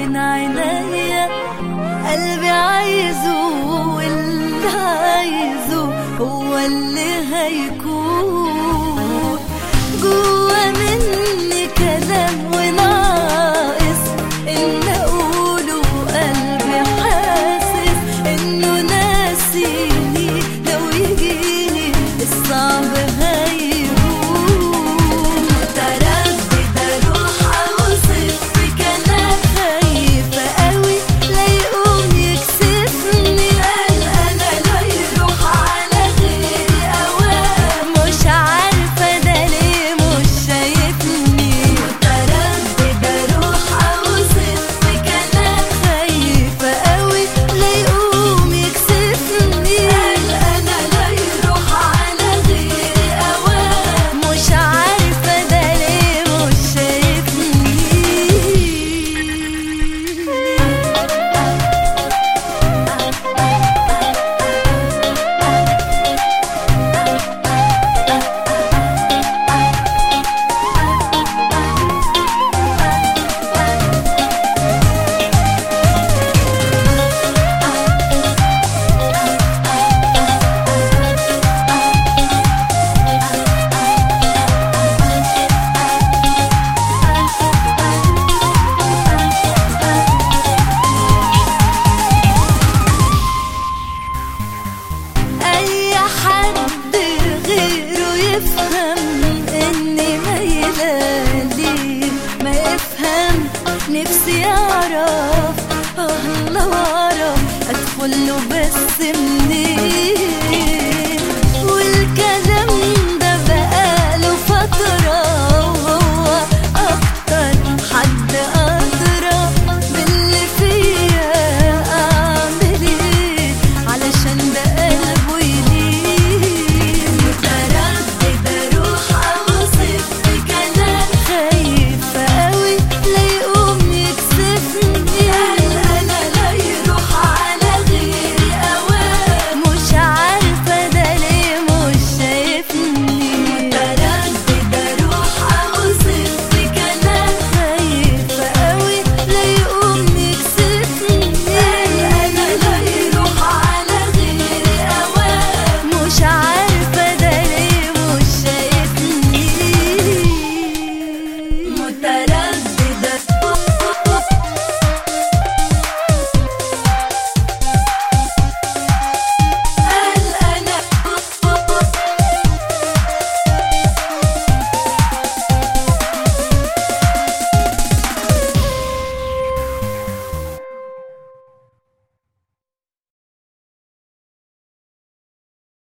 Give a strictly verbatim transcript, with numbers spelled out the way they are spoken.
بين عينيا، قلبي عايزه واللي عايزه هو اللي هيكون. جوا مني كلام وناقص إن أقوله، قلبي حاسس إنه ناسيني، لو يجيني الصعب هيهون. متردد أروح أوصف في كلام، خايفة قوي لا يقوم يكسفني، قلقانة لا يروح على غيري أوام، مش عارفة ده ليه مش شايفني. متردد أروح أوصف في كلام، خايفة قوي لا يقوم يكسفني، قلقانة لا يروح على غيري أوام، مش عارفة ده ليه مش شايفني. أي حد غيره يفهم إني مايلة ليه، ما يفهم نفسي أعرف، آه لو أعرف أدخله بس منين.